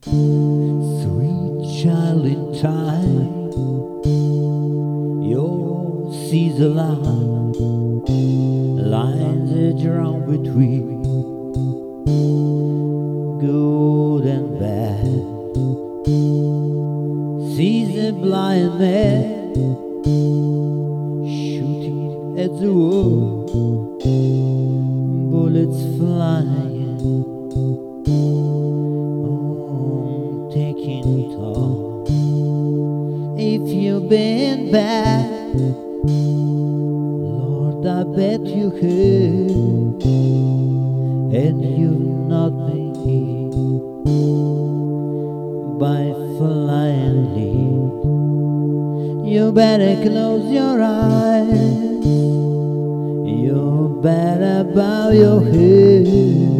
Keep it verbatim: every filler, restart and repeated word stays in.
Sweet child in time, your Caesar line, lines are drawn between good and bad. Caesar blind man, shooting at the wall, bullets flying, oh, taking toll. If you've been bad, Lord, I bet you could, and you've not made by flying lead. You better close your eyes, you better bow your head.